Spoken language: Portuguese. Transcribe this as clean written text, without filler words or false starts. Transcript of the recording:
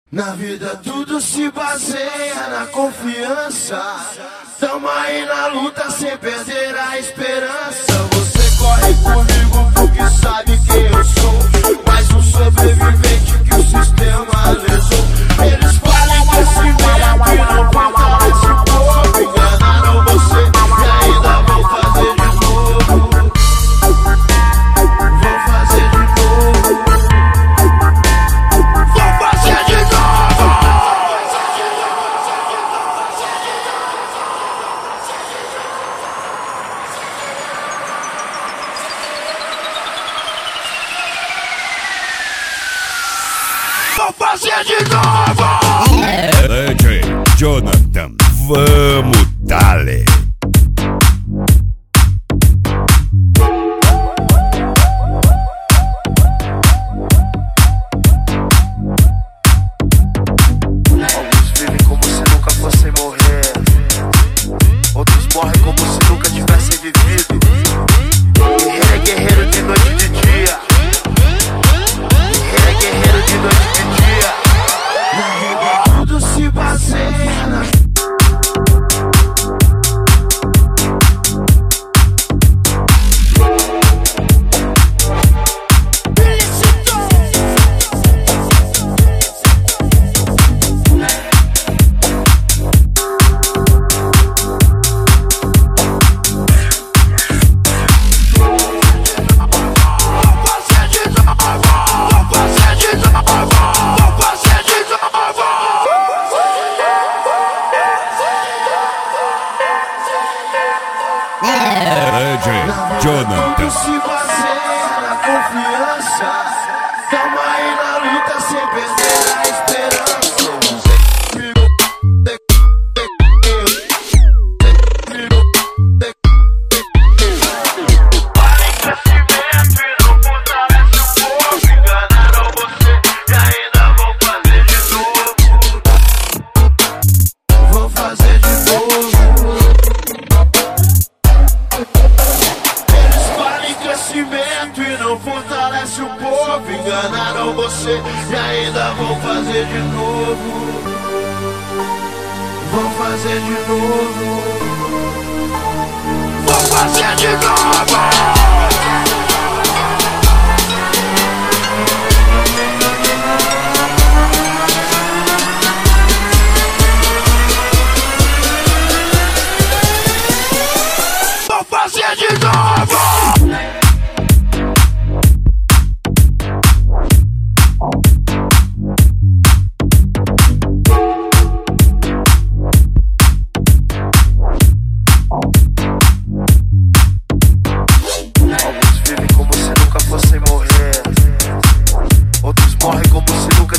Na vida tudo se baseia na confiança. Tamo aí na luta sem perder a esperança. Você corre comigo porque sabe quem eu sou. Mais um sobrevivente que o sistema lesou. Eles falam que esse meio que não conta esse povo. Enganaram você e ainda vão fazer de novo. Vão fazer de novo. Vão fazer de novo. Vou fazer de novo! DJ Jonathan, vamos dale! Alguns vivem como se nunca fossem morrer. Outros morrem como se nunca tivessem vivido. Guerreiro é guerreiro de noite e de dia. Guerreiro é guerreiro de noite e de dia. Na vida tudo se baseia na... DJ Jonathan. Tudo se baseia na confiança. Tamo aí na luta sem perder a esperança. Para em crescimento e não fortalece o povo. Enganaram você e ainda vão fazer de novo. Vão fazer de novo. Crescimento e não fortalece o povo. Enganaram você e ainda vão fazer de novo. Vão fazer de novo. Vão fazer de novo. Vão fazer de novo. Alguns vivem como se nunca fossem morrer. Outros morrem como se nunca